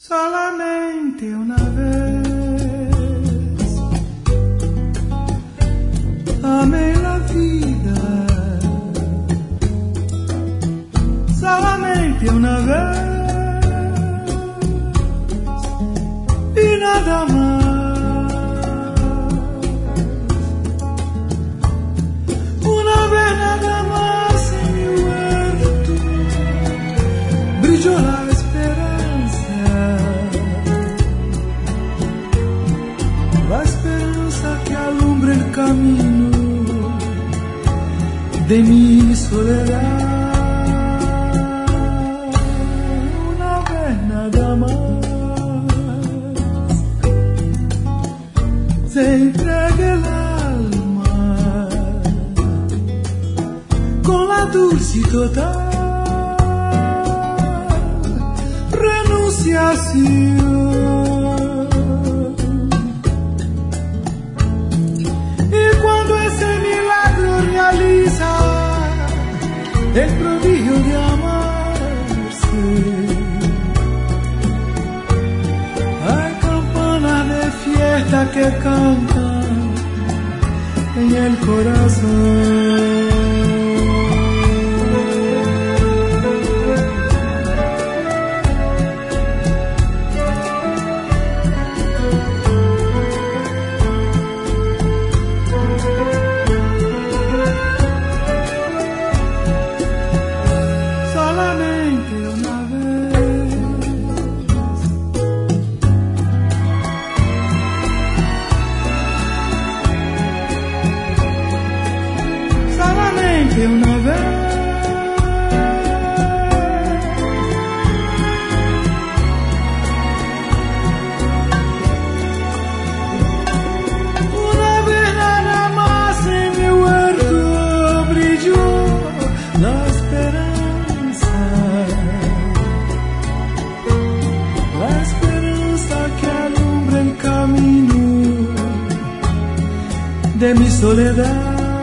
solamente una vez amé la vida, solamente una vez y nada más. Una vez nada más en mi huerto brilló la esperanza que alumbra el camino de mi soledad. Una vez nada más se entrega el alma con la dulce y total renunciación. Realiza el prodigio de amarse. Hay campanas de fiesta que cantan en el corazón. Una vez nada más en mi huerto brilló la esperanza que alumbra el camino de mi soledad.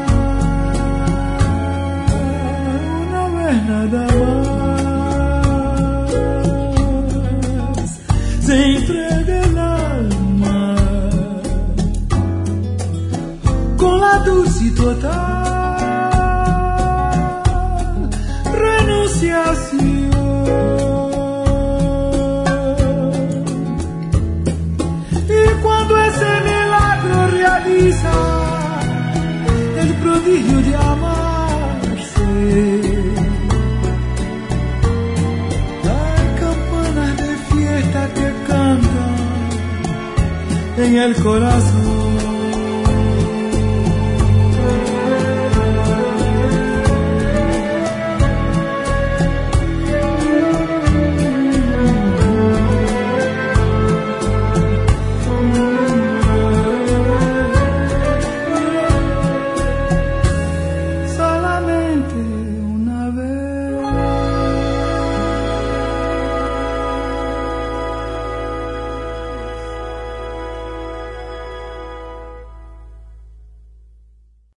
Nada más se entrega el alma con la dulce y total renunciación. Y cuando ese milagro realiza el prodigio de amarse, que canta en el corazón.